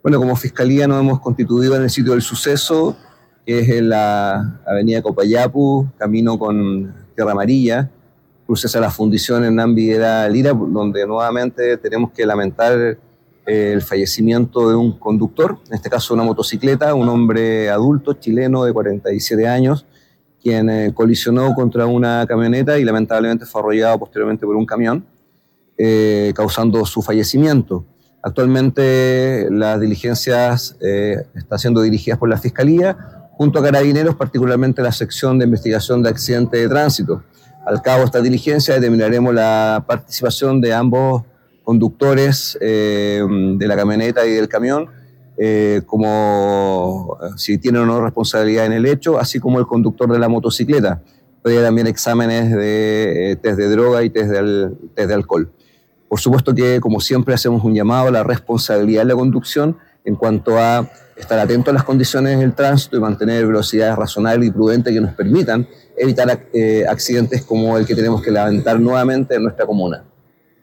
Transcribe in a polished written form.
Bueno, como Fiscalía nos hemos constituido en el sitio del suceso, que es en la avenida Copayapu, camino con Tierra Amarilla, cruces a la fundición en Nambi Lira, donde nuevamente tenemos que lamentar el fallecimiento de un conductor, en este caso una motocicleta, un hombre adulto chileno de 47 años, quien colisionó contra una camioneta y lamentablemente fue arrollado posteriormente por un camión, causando su fallecimiento. Actualmente las diligencias están siendo dirigidas por la Fiscalía, junto a Carabineros, particularmente la sección de investigación de accidentes de tránsito. Al cabo de esta diligencia determinaremos la participación de ambos conductores de la camioneta y del camión, como si tienen o no responsabilidad en el hecho, así como el conductor de la motocicleta. Pero también exámenes de test de droga y test de alcohol. Por supuesto que, como siempre, hacemos un llamado a la responsabilidad de la conducción en cuanto a estar atento a las condiciones del tránsito y mantener velocidades razonables y prudentes que nos permitan evitar accidentes como el que tenemos que lamentar nuevamente en nuestra comuna.